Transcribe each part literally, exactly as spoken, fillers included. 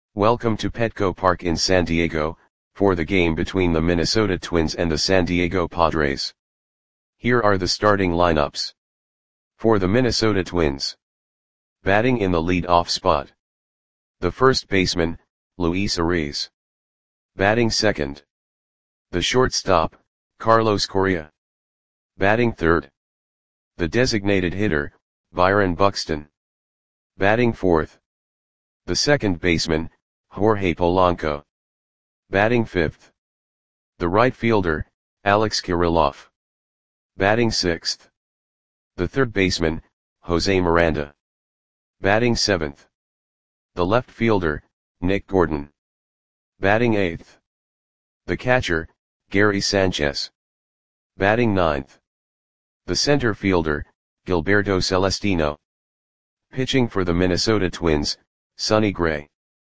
Welcome to Petco Park in San Diego, for the game between the Minnesota Twins and the San Diego Padres. Here are the starting lineups. For the Minnesota Twins. Batting in the lead-off spot. The first baseman, Luis Arraez. Batting second. The shortstop, Carlos Correa. Batting third. The designated hitter, Byron Buxton. Batting fourth. The second baseman, Jorge Polanco. Batting fifth. The right fielder, Alex Kirilloff. Batting sixth. The third baseman, Jose Miranda. Batting seventh. The left fielder, Nick Gordon. Batting eighth. The catcher, Gary Sanchez. Batting ninth. The center fielder, Gilberto Celestino. Pitching for the Minnesota Twins, Sonny Gray.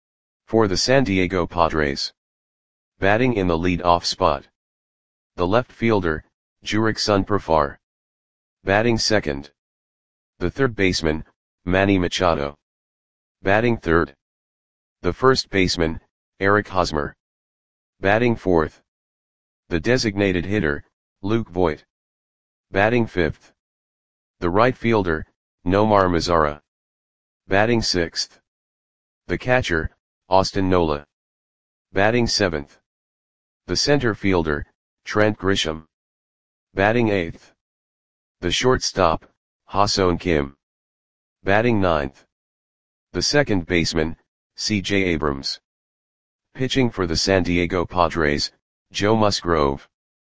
For the San Diego Padres. Batting in the lead-off spot. The left fielder, Jurickson Profar. Batting second. The third baseman, Manny Machado. Batting third. The first baseman, Eric Hosmer. Batting fourth. The designated hitter, Luke Voit. Batting fifth. The right fielder, Nomar Mazara. Batting sixth. The catcher, Austin Nola. Batting seventh. The center fielder, Trent Grisham. Batting eighth. The shortstop, Ha-Seong Kim. Batting ninth. The second baseman, C J Abrams. Pitching for the San Diego Padres, Joe Musgrove.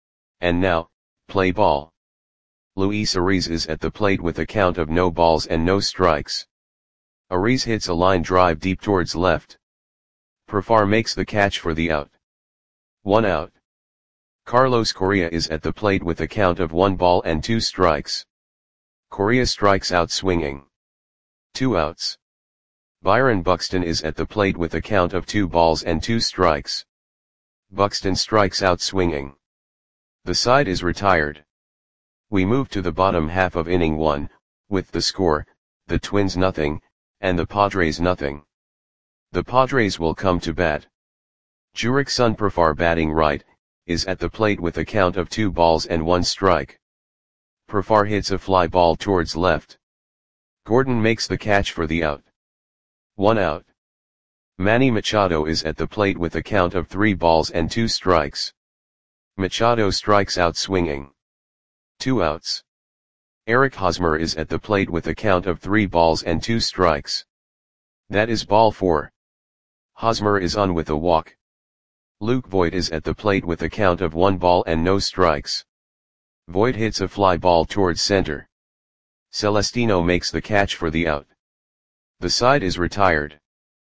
And now, play ball. Luis Arraez is at the plate with a count of no balls and no strikes. Arraez hits a line drive deep towards left. Profar makes the catch for the out. One out. Carlos Correa is at the plate with a count of one ball and two strikes. Correa strikes out swinging. Two outs. Byron Buxton is at the plate with a count of two balls and two strikes. Buxton strikes out swinging. The side is retired. We move to the bottom half of inning one, with the score, the Twins nothing, and the Padres nothing. The Padres will come to bat. Jurickson Profar, batting right, is at the plate with a count of two balls and one strike. Profar hits a fly ball towards left. Gordon makes the catch for the out. One out. Manny Machado is at the plate with a count of three balls and two strikes. Machado strikes out swinging. Two outs. Eric Hosmer is at the plate with a count of three balls and two strikes. That is ball four. Hosmer is on with a walk. Luke Voit is at the plate with a count of one ball and no strikes. Voit hits a fly ball towards center. Celestino makes the catch for the out. The side is retired.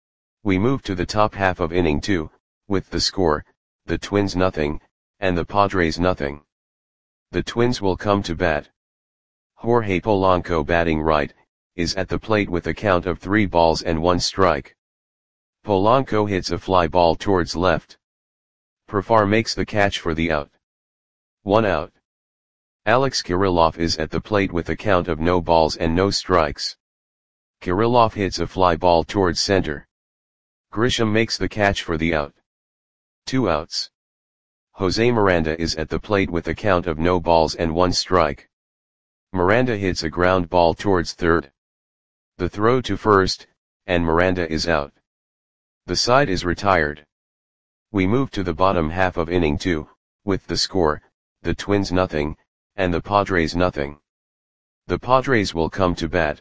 We move to the top half of inning two, with the score, the Twins nothing, and the Padres nothing. The Twins will come to bat. Jorge Polanco, batting right, is at the plate with a count of three balls and one strike. Polanco hits a fly ball towards left. Profar makes the catch for the out. One out. Alex Kirilloff is at the plate with a count of no balls and no strikes. Kirilloff hits a fly ball towards center. Grisham makes the catch for the out. Two outs. Jose Miranda is at the plate with a count of no balls and one strike. Miranda hits a ground ball towards third. The throw to first, and Miranda is out. The side is retired. We move to the bottom half of inning two, with the score, the Twins nothing, and the Padres nothing. The Padres will come to bat.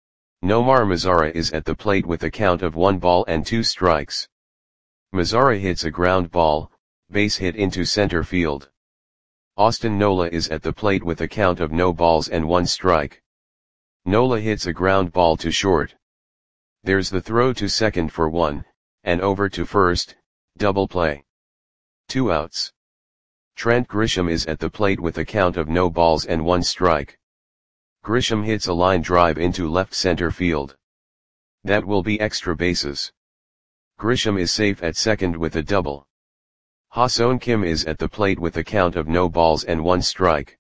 Nomar Mazara is at the plate with a count of one ball and two strikes. Mazara hits a ground ball, base hit into center field. Austin Nola is at the plate with a count of no balls and one strike. Nola hits a ground ball to short. There's the throw to second for one, and over to first, double play. Two outs. Trent Grisham is at the plate with a count of no balls and one strike. Grisham hits a line drive into left center field. That will be extra bases. Grisham is safe at second with a double. Ha-Seong Kim is at the plate with a count of no balls and one strike.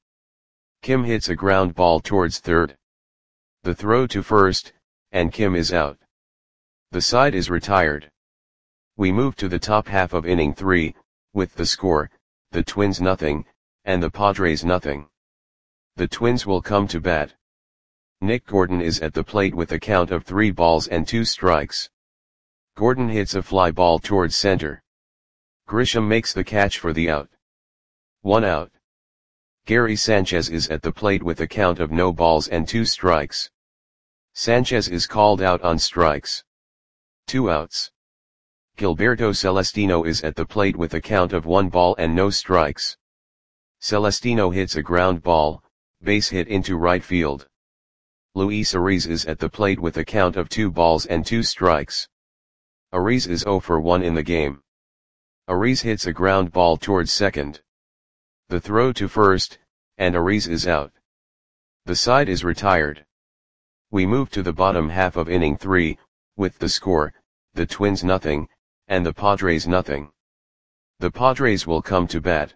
Kim hits a ground ball towards third. The throw to first, and Kim is out. The side is retired. We move to the top half of inning three, with the score, the Twins nothing, and the Padres nothing. The Twins will come to bat. Nick Gordon is at the plate with a count of three balls and two strikes. Gordon hits a fly ball towards center. Grisham makes the catch for the out. One out. Gary Sanchez is at the plate with a count of no balls and two strikes. Sanchez is called out on strikes. Two outs. Gilberto Celestino is at the plate with a count of one ball and no strikes. Celestino hits a ground ball, base hit into right field. Luis Ariz is at the plate with a count of two balls and two strikes. Ariz is zero for one in the game. Ariz hits a ground ball towards second. The throw to first, and Ariz is out. The side is retired. We move to the bottom half of inning three, with the score, the Twins nothing, and the Padres nothing. The Padres will come to bat.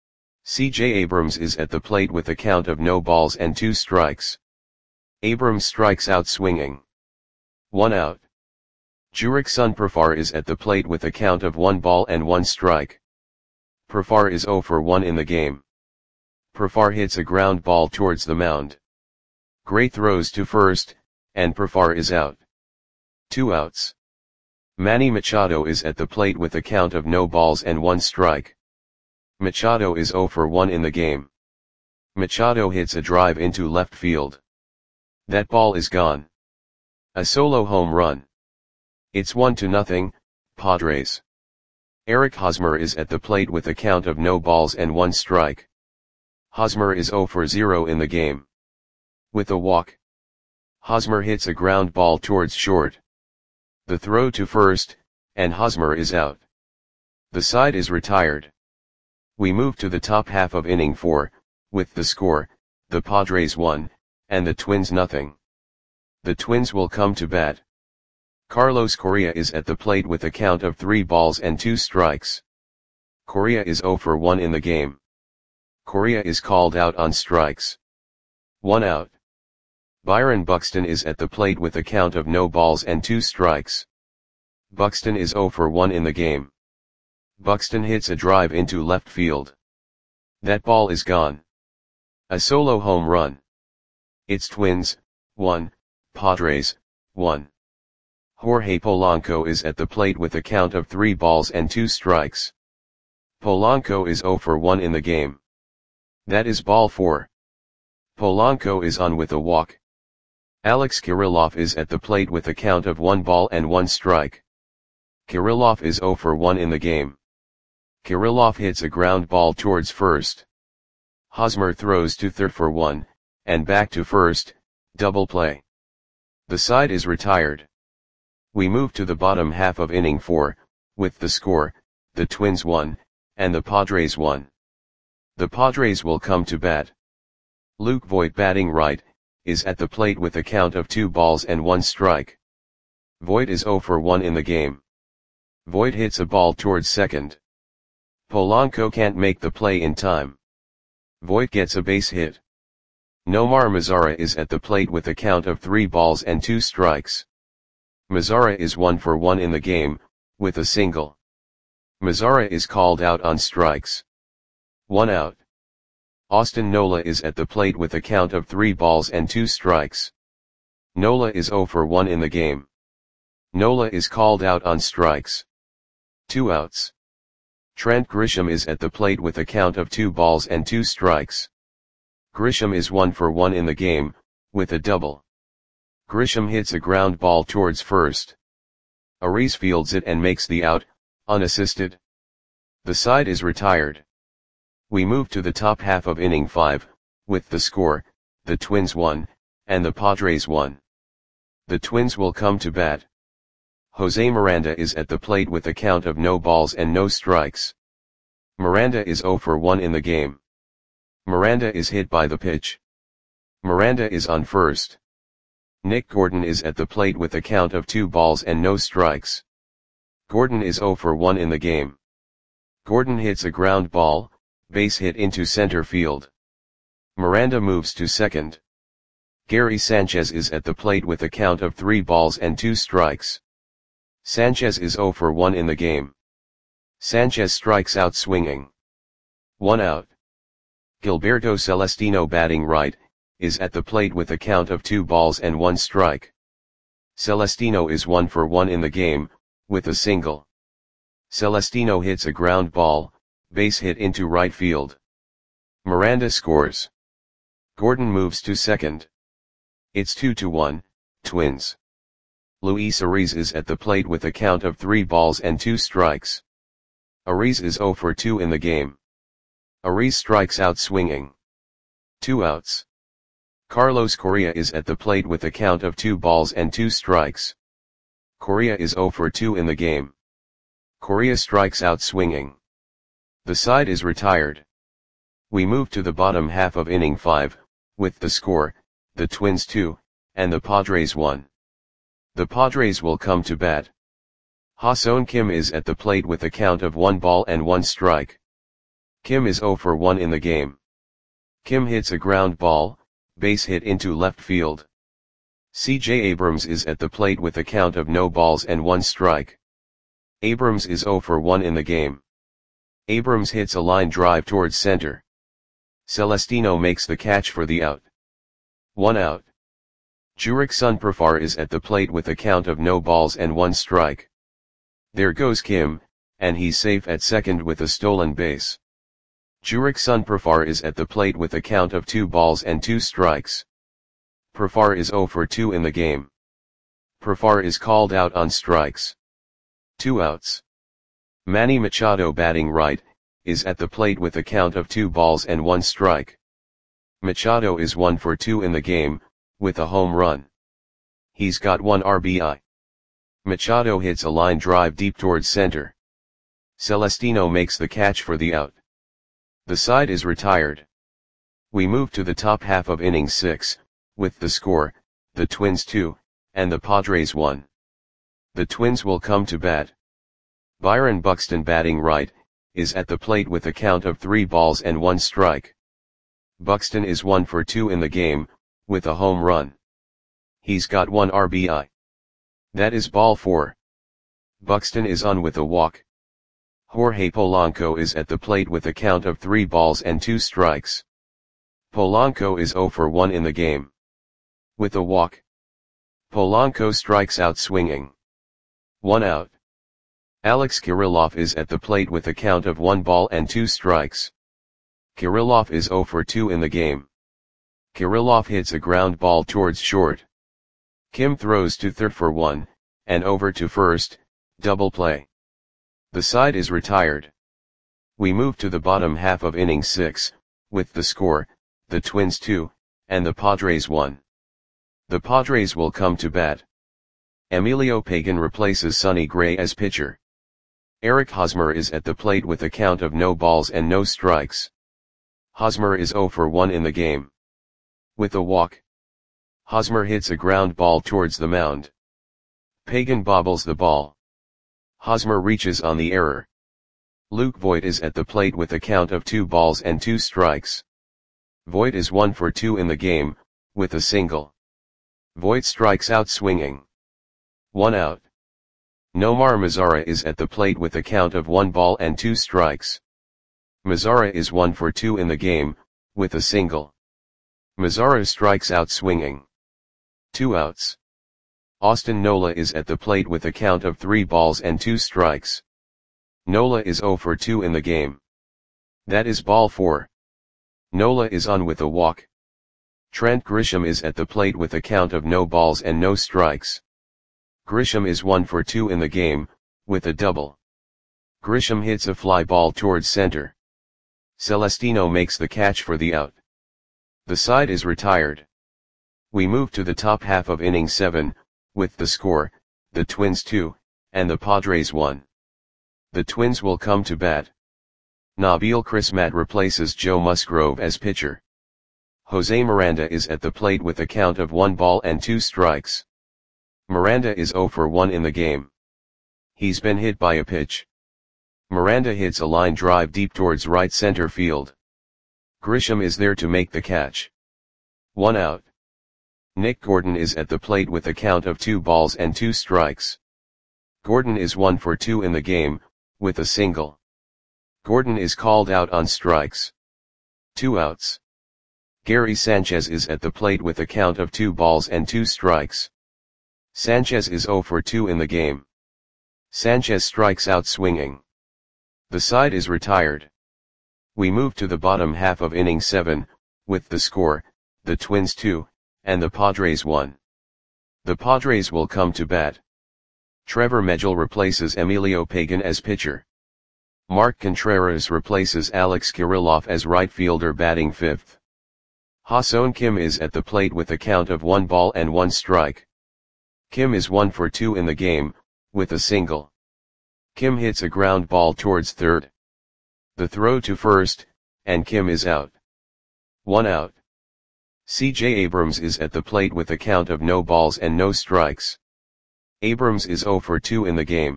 C J Abrams is at the plate with a count of no balls and two strikes. Abrams strikes out swinging. One out. Jurickson Profar is at the plate with a count of one ball and one strike. Profar is zero for one in the game. Profar hits a ground ball towards the mound. Gray throws to first, and Profar is out. Two outs. Manny Machado is at the plate with a count of no balls and one strike. Machado is zero for one in the game. Machado hits a drive into left field. That ball is gone. A solo home run. It's one to nothing, Padres. Eric Hosmer is at the plate with a count of no balls and one strike. Hosmer is zero for zero in the game. With a walk. Hosmer hits a ground ball towards short. The throw to first, and Hosmer is out. The side is retired. We move to the top half of inning four, with the score, the Padres one, and the Twins nothing. The Twins will come to bat. Carlos Correa is at the plate with a count of three balls and two strikes. Correa is zero for one in the game. Correa is called out on strikes. One out. Byron Buxton is at the plate with a count of no balls and two strikes. Buxton is zero for one in the game. Buxton hits a drive into left field. That ball is gone. A solo home run. It's Twins, one, Padres, one. Jorge Polanco is at the plate with a count of three balls and two strikes. Polanco is zero for one in the game. That is ball four. Polanco is on with a walk. Alex Kirilloff is at the plate with a count of one ball and one strike. Kirilloff is zero for one in the game. Kirilloff hits a ground ball towards first. Hosmer throws to third for one, and back to first, double play. The side is retired. We move to the bottom half of inning four, with the score, the Twins one, and the Padres one. The Padres will come to bat. Luke Voit, batting right, is at the plate with a count of two balls and one strike. Voit is zero for one in the game. Voit hits a ball towards second. Polanco can't make the play in time. Voit gets a base hit. Nomar Mazara is at the plate with a count of three balls and two strikes. Mazara is one for one in the game, with a single. Mazara is called out on strikes. One out. Austin Nola is at the plate with a count of three balls and two strikes. Nola is zero for one in the game. Nola is called out on strikes. Two outs. Trent Grisham is at the plate with a count of two balls and two strikes. Grisham is one for one in the game, with a double. Grisham hits a ground ball towards first. Ariz fields it and makes the out, unassisted. The side is retired. We move to the top half of inning five, with the score, the Twins one, and the Padres one. The Twins will come to bat. Jose Miranda is at the plate with a count of no balls and no strikes. Miranda is zero for one in the game. Miranda is hit by the pitch. Miranda is on first. Nick Gordon is at the plate with a count of two balls and no strikes. Gordon is zero for one in the game. Gordon hits a ground ball, base hit into center field. Miranda moves to second. Gary Sanchez is at the plate with a count of three balls and two strikes. Sanchez is zero for one in the game. Sanchez strikes out swinging. One out. Gilberto Celestino batting right, is at the plate with a count of two balls and one strike. Celestino is one for one in the game, with a single. Celestino hits a ground ball, base hit into right field. Miranda scores. Gordon moves to second. It's two to one, Twins. Luis Ariz is at the plate with a count of three balls and two strikes. Ariz is zero for two in the game. Ariz strikes out swinging. Two outs. Carlos Correa is at the plate with a count of two balls and two strikes. Correa is zero for two in the game. Correa strikes out swinging. The side is retired. We move to the bottom half of inning five, with the score, the Twins two, and the Padres one. The Padres will come to bat. Ha-Seong Kim is at the plate with a count of one ball and one strike. Kim is zero for one in the game. Kim hits a ground ball, base hit into left field. C J Abrams is at the plate with a count of no balls and one strike. Abrams is zero for one in the game. Abrams hits a line drive towards center. Celestino makes the catch for the out. One out. Jurickson Profar is at the plate with a count of no balls and one strike. There goes Kim, and he's safe at second with a stolen base. Jurickson Profar is at the plate with a count of two balls and two strikes. Profar is zero for two in the game. Profar is called out on strikes. Two outs. Manny Machado batting right, is at the plate with a count of two balls and one strike. Machado is one for two in the game, with a home run. He's got one R B I. Machado hits a line drive deep towards center. Celestino makes the catch for the out. The side is retired. We move to the top half of inning six, with the score, the Twins two, and the Padres one. The Twins will come to bat. Byron Buxton batting right, is at the plate with a count of three balls and one strike. Buxton is one for two in the game, with a home run. He's got one R B I. That is ball four. Buxton is on with a walk. Jorge Polanco is at the plate with a count of three balls and two strikes. Polanco is zero for one in the game. With a walk. Polanco strikes out swinging. One out. Alex Kirilloff is at the plate with a count of one ball and two strikes. Kirilloff is zero for two in the game. Kirilloff hits a ground ball towards short. Kim throws to third for one, and over to first, double play. The side is retired. We move to the bottom half of inning six, with the score, the Twins two, and the Padres one. The Padres will come to bat. Emilio Pagan replaces Sonny Gray as pitcher. Eric Hosmer is at the plate with a count of no balls and no strikes. Hosmer is zero for one in the game. With a walk. Hosmer hits a ground ball towards the mound. Pagan bobbles the ball. Hosmer reaches on the error. Luke Voit is at the plate with a count of two balls and two strikes. Voit is one for two in the game, with a single. Voit strikes out swinging. One out. Nomar Mazara is at the plate with a count of one ball and two strikes. Mazara is one for two in the game, with a single. Mazara strikes out swinging. Two outs. Austin Nola is at the plate with a count of three balls and two strikes. Nola is zero for two in the game. That is ball four. Nola is on with a walk. Trent Grisham is at the plate with a count of no balls and no strikes. Grisham is one for two in the game, with a double. Grisham hits a fly ball towards center. Celestino makes the catch for the out. The side is retired. We move to the top half of inning seven, with the score, the Twins two, and the Padres one. The Twins will come to bat. Nabil Crismatt replaces Joe Musgrove as pitcher. Jose Miranda is at the plate with a count of one ball and two strikes. Miranda is zero for one in the game. He's been hit by a pitch. Miranda hits a line drive deep towards right center field. Grisham is there to make the catch. One out. Nick Gordon is at the plate with a count of two balls and two strikes. Gordon is one for two in the game, with a single. Gordon is called out on strikes. Two outs. Gary Sanchez is at the plate with a count of two balls and two strikes. Sanchez is zero for two in the game. Sanchez strikes out swinging. The side is retired. We move to the bottom half of inning seven, with the score, the Twins two, and the Padres one. The Padres will come to bat. Trevor Megill replaces Emilio Pagan as pitcher. Mark Contreras replaces Alex Kirilloff as right fielder batting fifth. Ha-Seong Kim is at the plate with a count of one ball and one strike. Kim is one for two in the game, with a single. Kim hits a ground ball towards third. The throw to first, and Kim is out. One out. C J Abrams is at the plate with a count of no balls and no strikes. Abrams is zero for two in the game.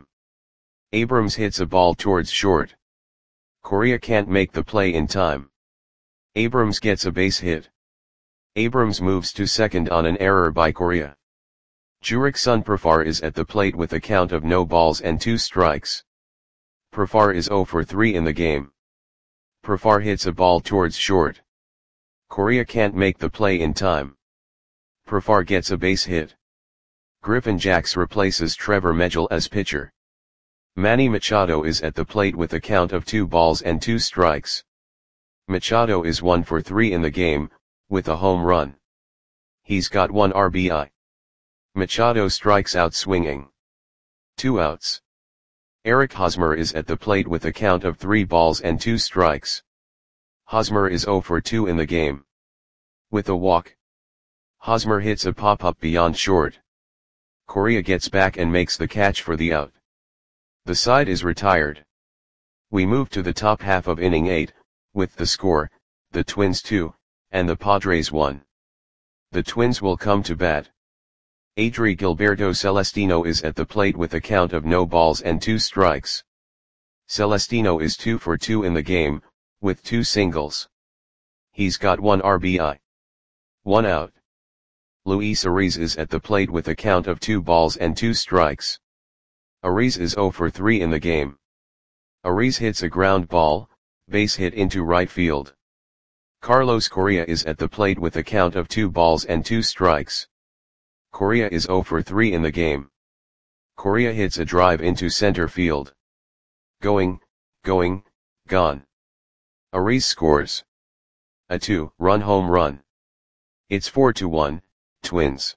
Abrams hits a ball towards short. Correa can't make the play in time. Abrams gets a base hit. Abrams moves to second on an error by Correa. Jurickson Profar is at the plate with a count of no balls and two strikes. Profar is zero for three in the game. Profar hits a ball towards short. Correa can't make the play in time. Profar gets a base hit. Griffin Jax replaces Trevor Megill as pitcher. Manny Machado is at the plate with a count of two balls and two strikes. Machado is one for three in the game, with a home run. He's got one R B I. Machado strikes out swinging. Two outs. Eric Hosmer is at the plate with a count of three balls and two strikes. Hosmer is zero for two in the game. With a walk. Hosmer hits a pop-up beyond short. Correa gets back and makes the catch for the out. The side is retired. We move to the top half of inning eight, with the score, the Twins two, and the Padres one. The Twins will come to bat. Adri Gilberto Celestino is at the plate with a count of no balls and two strikes. Celestino is two for two in the game, with two singles. He's got one R B I. One out. Luis Ariz is at the plate with a count of two balls and two strikes. Ariz is zero for three in the game. Ariz hits a ground ball, base hit into right field. Carlos Correa is at the plate with a count of two balls and two strikes. Correa is zero for three in the game. Correa hits a drive into center field. Going, going, gone. Ariz scores a two-run home run. It's four to one, Twins.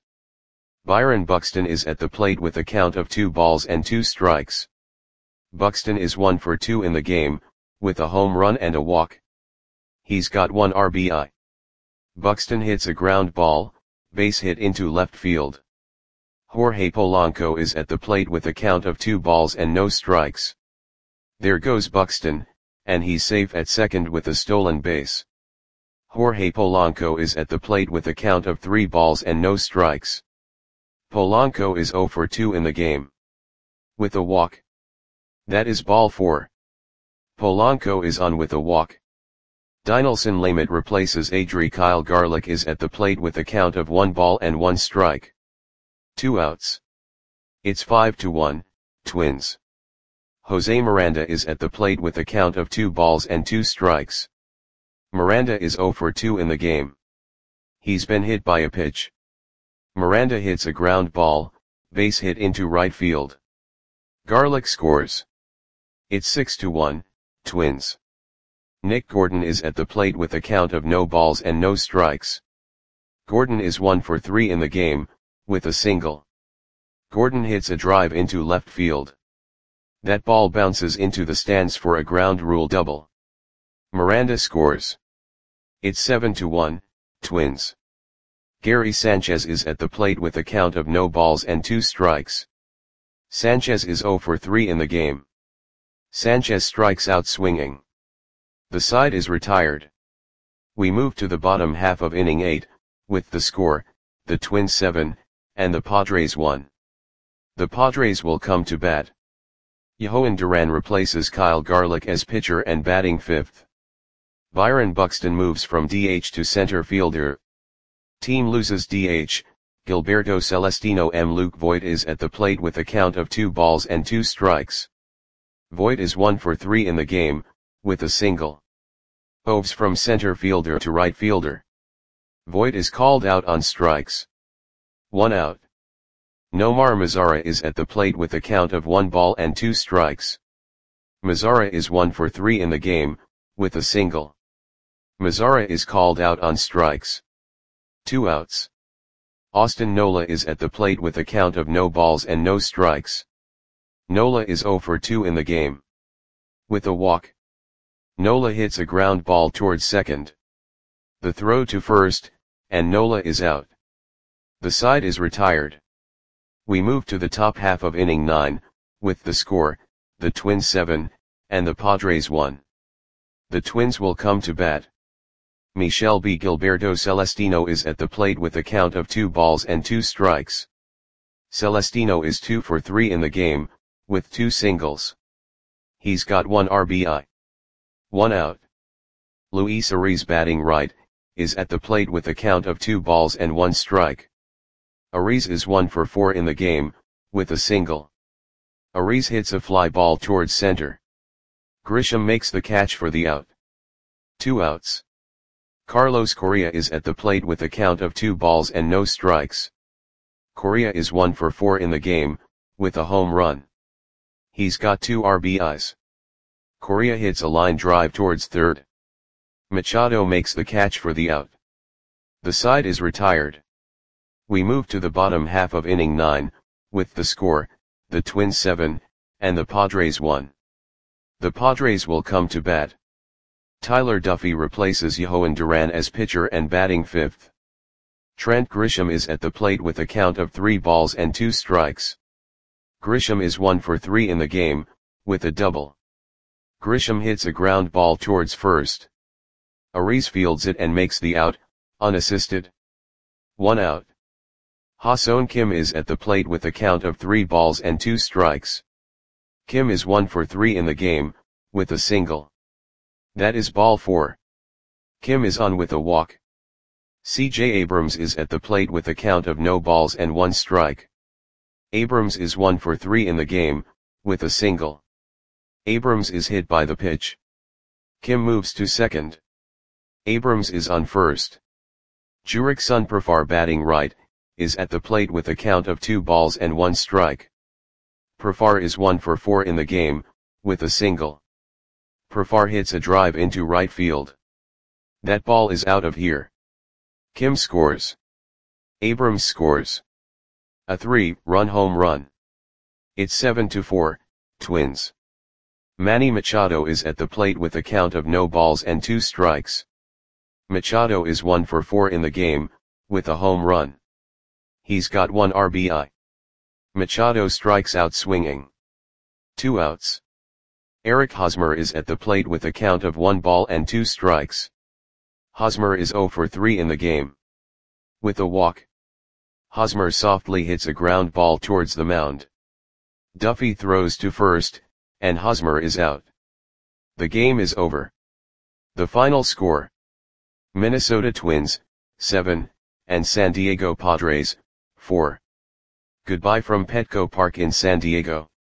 Byron Buxton is at the plate with a count of two balls and two strikes. Buxton is one for two in the game, with a home run and a walk. He's got one R B I. Buxton hits a ground ball, base hit into left field. Jorge Polanco is at the plate with a count of two balls and no strikes. There goes Buxton, and he's safe at second with a stolen base. Jorge Polanco is at the plate with a count of three balls and no strikes. Polanco is zero for two in the game. With a walk. That is ball four. Polanco is on with a walk. Dinelson Lamet replaces Adri Kyle Garlick is at the plate with a count of one ball and one strike. Two outs. It's five to one, Twins. Jose Miranda is at the plate with a count of two balls and two strikes. Miranda is zero for two in the game. He's been hit by a pitch. Miranda hits a ground ball, base hit into right field. Garlick scores. It's six to one, Twins. Nick Gordon is at the plate with a count of no balls and no strikes. Gordon is one for three in the game, with a single. Gordon hits a drive into left field. That ball bounces into the stands for a ground rule double. Miranda scores. It's seven to one, Twins. Gary Sanchez is at the plate with a count of no balls and two strikes. Sanchez is zero for three in the game. Sanchez strikes out swinging. The side is retired. We move to the bottom half of inning eight, with the score, the Twins seven, and the Padres one. The Padres will come to bat. Yohan Duran replaces Kyle Garlick as pitcher and batting fifth. Byron Buxton moves from D H to center fielder. Team loses D H, Gilberto Celestino M. Luke Voit is at the plate with a count of two balls and two strikes. Voit is one for three in the game, with a single. Moves from center fielder to right fielder. Voit is called out on strikes. One out. Nomar Mazara is at the plate with a count of one ball and two strikes. Mazara is one for three in the game, with a single. Mazara is called out on strikes. Two outs. Austin Nola is at the plate with a count of no balls and no strikes. Nola is zero for two in the game. With a walk. Nola hits a ground ball towards second. The throw to first, and Nola is out. The side is retired. We move to the top half of inning nine, with the score, the Twins seven, and the Padres one. The Twins will come to bat. Michel B. Gilberto Celestino is at the plate with a count of two balls and two strikes. Celestino is two for three in the game, with two singles. He's got one R B I. One out. Luis Ariz, batting right, is at the plate with a count of two balls and one strike. Ariz is one for four in the game, with a single. Ariz hits a fly ball towards center. Grisham makes the catch for the out. Two outs. Carlos Correa is at the plate with a count of two balls and no strikes. Correa is one for four in the game, with a home run. He's got two R B Is. Correa hits a line drive towards third. Machado makes the catch for the out. The side is retired. We move to the bottom half of inning nine, with the score, the Twins seven, and the Padres one. The Padres will come to bat. Tyler Duffy replaces Yohan Duran as pitcher and batting fifth. Trent Grisham is at the plate with a count of three balls and two strikes. Grisham is one for three in the game, with a double. Grisham hits a ground ball towards first. Ariz fields it and makes the out, unassisted. One out. Ha-Seong Kim is at the plate with a count of three balls and two strikes. Kim is one for three in the game, with a single. That is ball four. Kim is on with a walk. C J Abrams is at the plate with a count of no balls and one strike. Abrams is one for three in the game, with a single. Abrams is hit by the pitch. Kim moves to second. Abrams is on first. Jurickson Profar, batting right, is at the plate with a count of two balls and one strike. Profar is one for four in the game, with a single. Profar hits a drive into right field. That ball is out of here. Kim scores. Abrams scores. A three-run home run. It's seven to four, Twins. Manny Machado is at the plate with a count of no balls and two strikes. Machado is one for four in the game, with a home run. He's got one R B I. Machado strikes out swinging. Two outs. Eric Hosmer is at the plate with a count of one ball and two strikes. Hosmer is zero for three in the game. With a walk. Hosmer softly hits a ground ball towards the mound. Duffy throws to first, and Hosmer is out. The game is over. The final score. Minnesota Twins, seven, and San Diego Padres, four. Goodbye from Petco Park in San Diego.